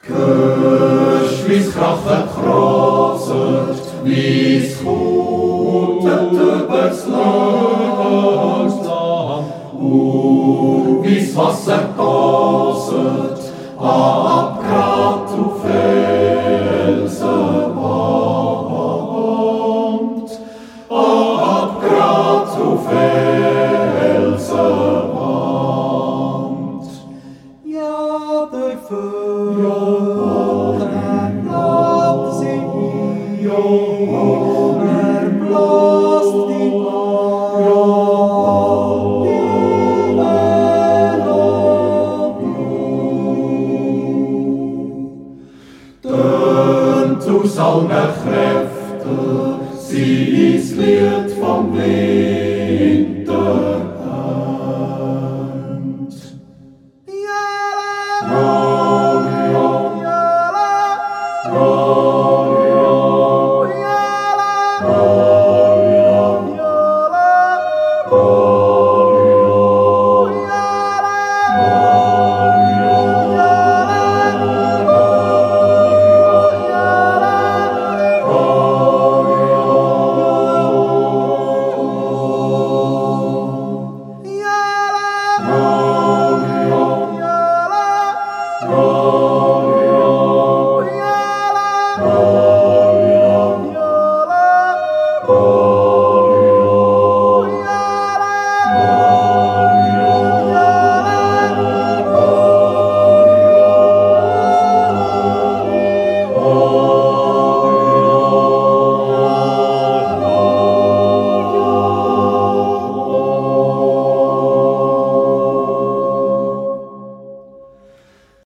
Hörst, wie's krachet, kraset, wie's kutet übers Land, wie's Wasser toset, ab Grat auf Felsenwand, ab Grat auf Felsenwand. Ja, der Vögel, bläst sie, bläst die Tönt aus allen Kräften, sie ist Lied vom Winterend. Oh